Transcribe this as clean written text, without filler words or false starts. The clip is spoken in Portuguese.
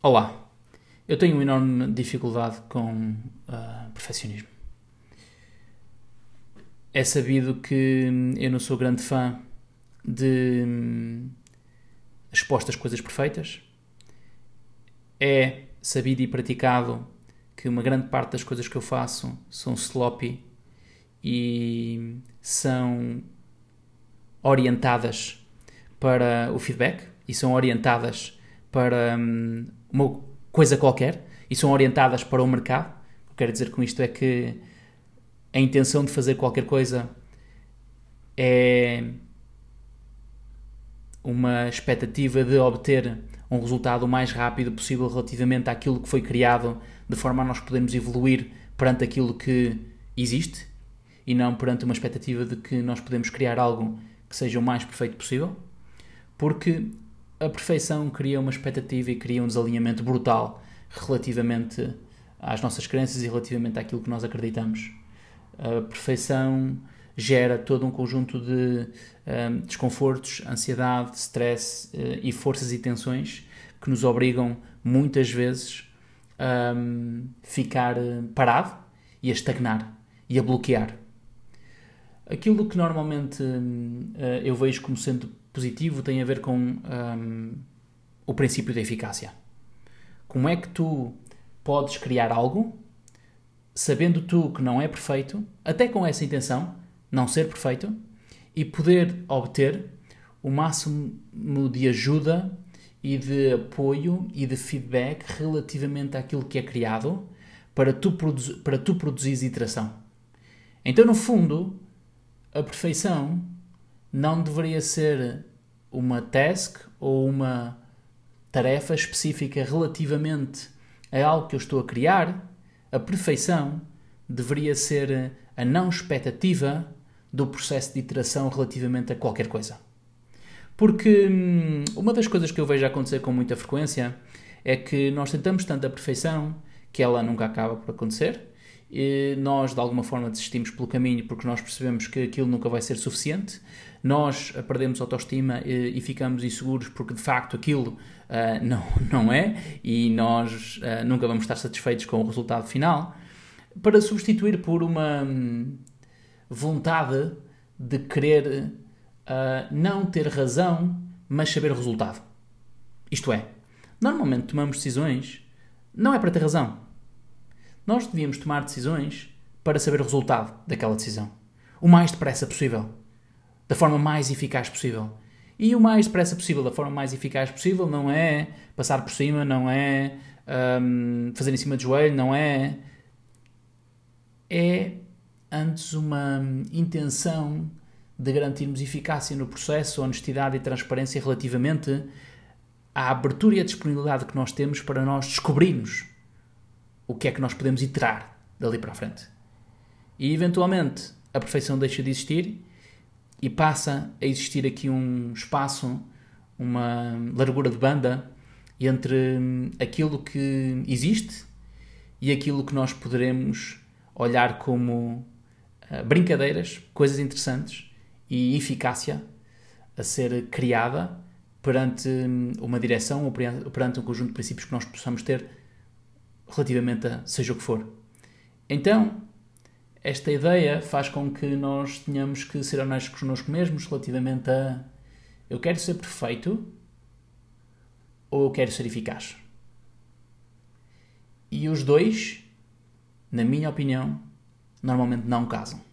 Olá, eu tenho uma enorme dificuldade com perfeccionismo. É sabido que eu não sou grande fã de expostas coisas perfeitas. É sabido e praticado que uma grande parte das coisas que eu faço são sloppy e são orientadas para o feedback e são orientadas para uma coisa qualquer e são orientadas para o mercado. O que quero dizer com isto é que a intenção de fazer qualquer coisa é uma expectativa de obter um resultado o mais rápido possível relativamente àquilo que foi criado, de forma a nós podermos evoluir perante aquilo que existe e não perante uma expectativa de que nós podemos criar algo que seja o mais perfeito possível, porque a perfeição cria uma expectativa e cria um desalinhamento brutal relativamente às nossas crenças e relativamente àquilo que nós acreditamos. A perfeição gera todo um conjunto de desconfortos, ansiedade, stress e forças e tensões que nos obrigam muitas vezes a ficar parado e a estagnar e a bloquear. Aquilo que normalmente eu vejo como sendo positivo tem a ver com o princípio da eficácia. Como é que tu podes criar algo sabendo tu que não é perfeito, até com essa intenção, não ser perfeito, e poder obter o máximo de ajuda e de apoio e de feedback relativamente àquilo que é criado para tu produzires iteração. Então, no fundo, a perfeição não deveria ser uma task ou uma tarefa específica relativamente a algo que eu estou a criar. A perfeição deveria ser a não expectativa do processo de iteração relativamente a qualquer coisa. Porque uma das coisas que eu vejo acontecer com muita frequência é que nós tentamos tanto a perfeição que ela nunca acaba por acontecer. E nós, de alguma forma, desistimos pelo caminho porque nós percebemos que aquilo nunca vai ser suficiente. Nós perdemos autoestima e ficamos inseguros porque, de facto, aquilo não é. E nós nunca vamos estar satisfeitos com o resultado final. Para substituir por uma vontade de querer não ter razão, mas saber o resultado. Isto é, normalmente tomamos decisões não é para ter razão. Nós devíamos tomar decisões para saber o resultado daquela decisão. O mais depressa possível. Da forma mais eficaz possível. E o mais depressa possível, da forma mais eficaz possível, não é passar por cima, não é fazer em cima do joelho, não é... É antes uma intenção de garantirmos eficácia no processo, honestidade e transparência relativamente à abertura e à disponibilidade que nós temos para nós descobrirmos o que é que nós podemos iterar dali para a frente. E, eventualmente, a perfeição deixa de existir e passa a existir aqui um espaço, uma largura de banda entre aquilo que existe e aquilo que nós poderemos olhar como brincadeiras, coisas interessantes e eficácia a ser criada perante uma direção ou perante um conjunto de princípios que nós possamos ter relativamente a seja o que for. Então, esta ideia faz com que nós tenhamos que ser honestos connosco mesmos relativamente a eu quero ser perfeito ou eu quero ser eficaz. E os dois, na minha opinião, normalmente não casam.